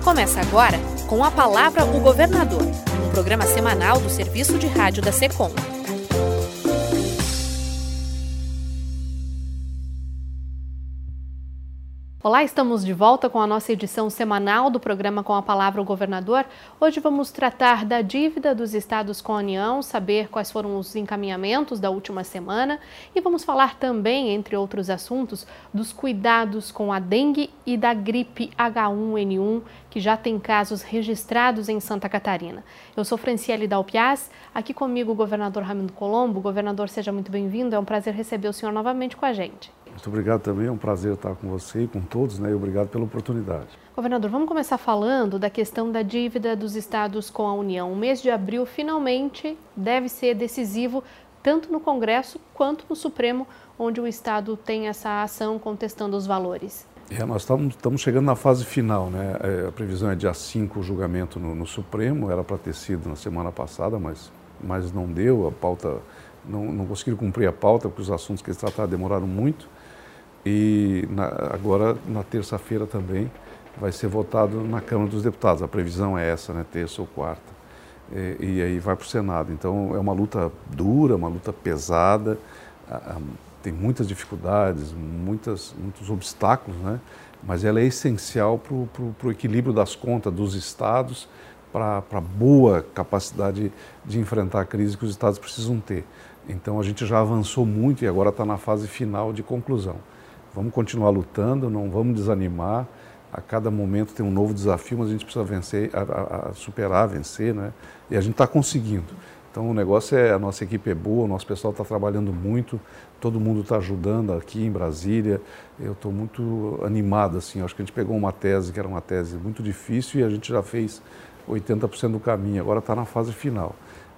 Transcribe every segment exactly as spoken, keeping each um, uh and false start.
Começa agora com a Palavra o Governador, um programa semanal do Serviço de Rádio da SECOM. Olá, estamos de volta com a nossa edição semanal do programa Com a Palavra o Governador. Hoje vamos tratar da dívida dos estados com a União, saber quais foram os encaminhamentos da última semana e vamos falar também, entre outros assuntos, dos cuidados com a dengue e da gripe H um N um, que já tem casos registrados em Santa Catarina. Eu sou Franciele Dalpiaz, aqui comigo o governador Raimundo Colombo. Governador, seja muito bem-vindo, é um prazer receber o senhor novamente com a gente. Muito obrigado também, é um prazer estar com você e com todos, né? E obrigado pela oportunidade. Governador, vamos começar falando da questão da dívida dos estados com a União. O mês de abril, finalmente, deve ser decisivo, tanto no Congresso quanto no Supremo, onde o estado tem essa ação contestando os valores. É, nós estamos, estamos chegando na fase final, né? É, a previsão é dia cinco o julgamento no, no Supremo, era para ter sido na semana passada, mas, mas não deu, a pauta, não, não conseguiram cumprir a pauta, porque os assuntos que eles trataram demoraram muito. E na, agora, na terça-feira também, vai ser votado na Câmara dos Deputados. A previsão é essa, né, terça ou quarta. E, e aí vai para o Senado. Então, é uma luta dura, uma luta pesada, a, a, tem muitas dificuldades, muitas, muitos obstáculos, né, mas ela é essencial para o equilíbrio das contas dos estados, para a boa capacidade de enfrentar a crise que os estados precisam ter. Então, a gente já avançou muito e agora está na fase final de conclusão. Vamos continuar lutando, não vamos desanimar. A cada momento tem um novo desafio, mas a gente precisa vencer, a, a, a superar, vencer, né? E a gente está conseguindo. Então o negócio é, a nossa equipe é boa, o nosso pessoal está trabalhando muito, todo mundo está ajudando aqui em Brasília. Eu estou muito animado, assim, acho que a gente pegou uma tese que era uma tese muito difícil e a gente já fez oitenta por cento do caminho, agora está na fase final.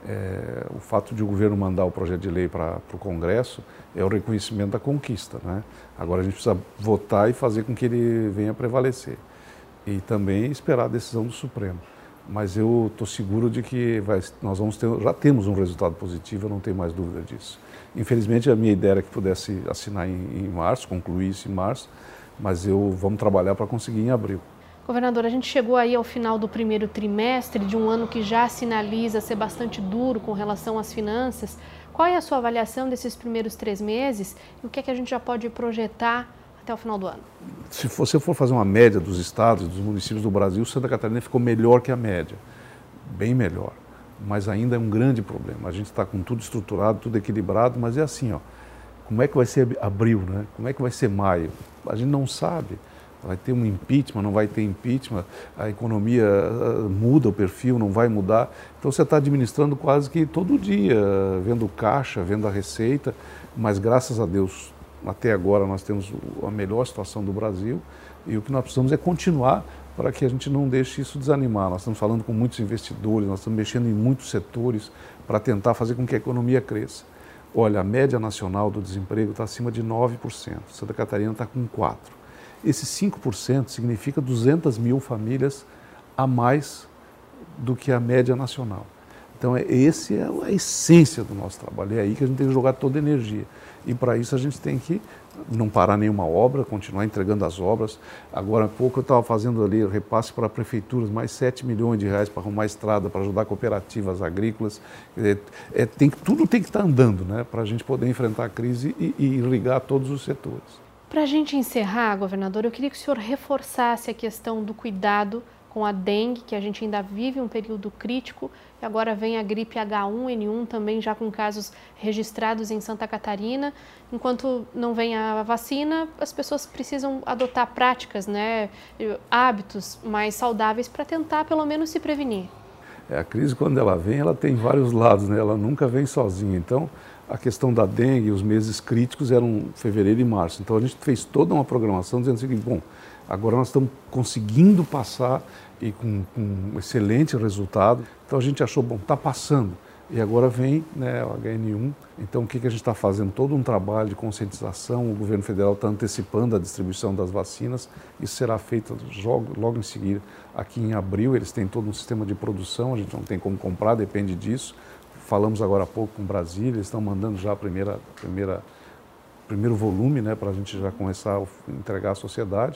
É, o fato de o governo mandar o projeto de lei para o Congresso é o reconhecimento da conquista, né? Agora a gente precisa votar e fazer com que ele venha prevalecer e também esperar a decisão do Supremo. Mas eu estou seguro de que vai, nós vamos ter, já temos um resultado positivo, eu não tenho mais dúvida disso. Infelizmente a minha ideia era que pudesse assinar em, em março, concluir isso em março, mas eu vamos trabalhar para conseguir em abril. Governador, a gente chegou aí ao final do primeiro trimestre de um ano que já sinaliza ser bastante duro com relação às finanças. Qual é a sua avaliação desses primeiros três meses e o que é que a gente já pode projetar até o final do ano? Se você for fazer uma média dos estados, dos municípios do Brasil, Santa Catarina ficou melhor que a média, bem melhor, mas ainda é um grande problema. A gente está com tudo estruturado, tudo equilibrado, mas é assim, ó, como é que vai ser abril, né? Como é que vai ser maio? A gente não sabe. Vai ter um impeachment, não vai ter impeachment, a economia uh, muda o perfil, não vai mudar. Então você está administrando quase que todo dia, vendo caixa, vendo a receita, mas graças a Deus, até agora nós temos a melhor situação do Brasil e o que nós precisamos é continuar para que a gente não deixe isso desanimar. Nós estamos falando com muitos investidores, nós estamos mexendo em muitos setores para tentar fazer com que a economia cresça. Olha, a média nacional do desemprego está acima de nove por cento, Santa Catarina está com quatro por cento. Esse cinco por cento significa duzentas mil famílias a mais do que a média nacional. Então, esse é a essência do nosso trabalho, é aí que a gente tem que jogar toda a energia. E para isso a gente tem que não parar nenhuma obra, continuar entregando as obras. Agora há pouco eu estava fazendo ali repasse para prefeituras, mais sete milhões de reais para arrumar estrada, para ajudar cooperativas agrícolas. É, é, tem, tudo tem que estar andando, né, para a gente poder enfrentar a crise e, e irrigar todos os setores. Para a gente encerrar, governador, eu queria que o senhor reforçasse a questão do cuidado com a dengue, que a gente ainda vive um período crítico, e agora vem a gripe H um N um, também já com casos registrados em Santa Catarina. Enquanto não vem a vacina, as pessoas precisam adotar práticas, né, hábitos mais saudáveis para tentar, pelo menos, se prevenir. É, a crise, quando ela vem, ela tem vários lados, né? Ela nunca vem sozinha. Então, a questão da dengue, os meses críticos eram fevereiro e março. Então, a gente fez toda uma programação dizendo o seguinte, bom, agora nós estamos conseguindo passar e com, com um excelente resultado. Então, a gente achou, bom, está passando. E agora vem, né, o H N um. Então, o que, que a gente está fazendo? Todo um trabalho de conscientização. O governo federal está antecipando a distribuição das vacinas. Isso será feito logo, logo em seguida. Aqui em abril, eles têm todo um sistema de produção. A gente não tem como comprar, depende disso. Falamos agora há pouco com Brasília. Eles estão mandando já a primeira, primeira, primeiro volume, né, para a gente já começar a entregar à sociedade.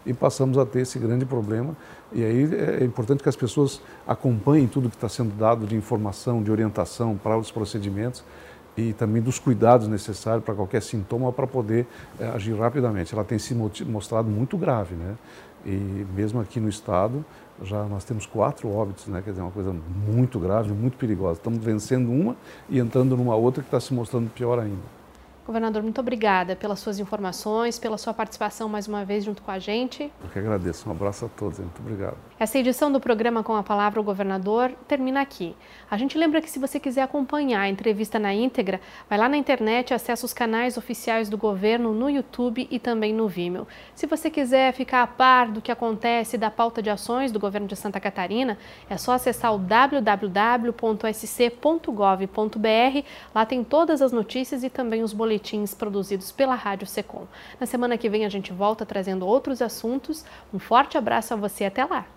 e passamos a ter esse grande problema. E aí é importante que as pessoas acompanhem tudo que está sendo dado de informação, de orientação para os procedimentos e também dos cuidados necessários para qualquer sintoma para poder é, agir rapidamente. Ela tem se mostrado muito grave, né? E mesmo aqui no estado, já nós temos quatro óbitos, né? Quer dizer, uma coisa muito grave, muito perigosa. Estamos vencendo uma e entrando numa outra que está se mostrando pior ainda. Governador, muito obrigada pelas suas informações, pela sua participação mais uma vez junto com a gente. Eu que agradeço. Um abraço a todos. Muito obrigado. Essa edição do programa Com a Palavra o Governador termina aqui. A gente lembra que se você quiser acompanhar a entrevista na íntegra, vai lá na internet e acessa os canais oficiais do governo no YouTube e também no Vimeo. Se você quiser ficar a par do que acontece da pauta de ações do governo de Santa Catarina, é só acessar o w w w ponto s c ponto gov ponto b r. Lá tem todas as notícias e também os boletins produzidos pela Rádio Secom. Na semana que vem a gente volta trazendo outros assuntos. Um forte abraço a você, até lá!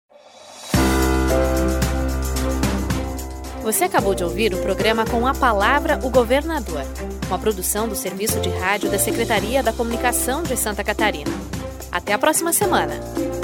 Você acabou de ouvir o programa Com a Palavra o Governador, uma produção do Serviço de Rádio da Secretaria da Comunicação de Santa Catarina. Até a próxima semana!